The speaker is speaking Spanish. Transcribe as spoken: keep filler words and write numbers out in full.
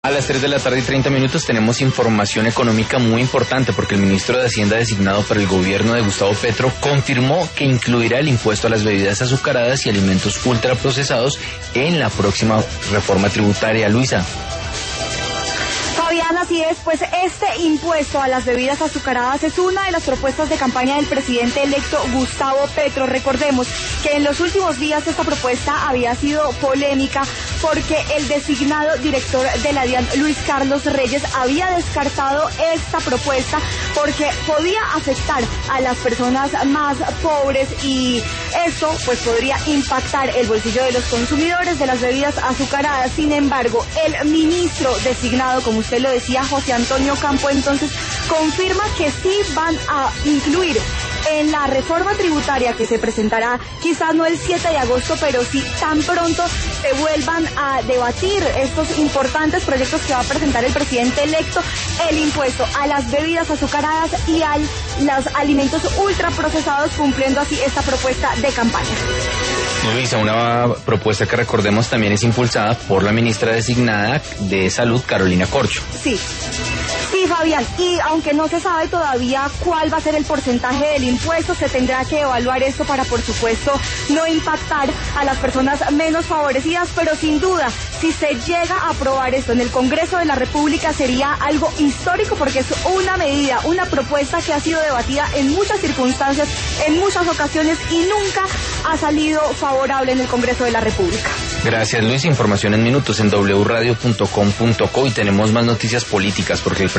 A las tres de la tarde y treinta minutos tenemos información económica muy importante porque el ministro de Hacienda designado por el gobierno de Gustavo Petro confirmó que incluirá el impuesto a las bebidas azucaradas y alimentos ultraprocesados en la próxima reforma tributaria. Luisa. Fabián, así es, pues este impuesto a las bebidas azucaradas es una de las propuestas de campaña del presidente electo Gustavo Petro. Recordemos que en los últimos días esta propuesta había sido polémica porque el designado director de la DIAN, Luis Carlos Reyes, había descartado esta propuesta porque podía afectar a las personas más pobres y esto pues podría impactar el bolsillo de los consumidores de las bebidas azucaradas. Sin embargo, el ministro designado, como usted lo decía, José Antonio Campo, entonces confirma que sí van a incluir en la reforma tributaria que se presentará, quizás no el siete de agosto, pero sí tan pronto se vuelvan a debatir estos importantes proyectos que va a presentar el presidente electo, el impuesto a las bebidas azucaradas y a los alimentos ultraprocesados, cumpliendo así esta propuesta de campaña. Luisa, una propuesta que recordemos también es impulsada por la ministra designada de Salud, Carolina Corcho. Sí. Sí, Fabián, y aunque no se sabe todavía cuál va a ser el porcentaje del impuesto, se tendrá que evaluar esto para, por supuesto, no impactar a las personas menos favorecidas, pero sin duda, si se llega a aprobar esto en el Congreso de la República, sería algo histórico porque es una medida, una propuesta que ha sido debatida en muchas circunstancias, en muchas ocasiones y nunca ha salido favorable en el Congreso de la República. Gracias, Luis. Información en minutos en doble u radio punto com punto co y tenemos más noticias políticas porque el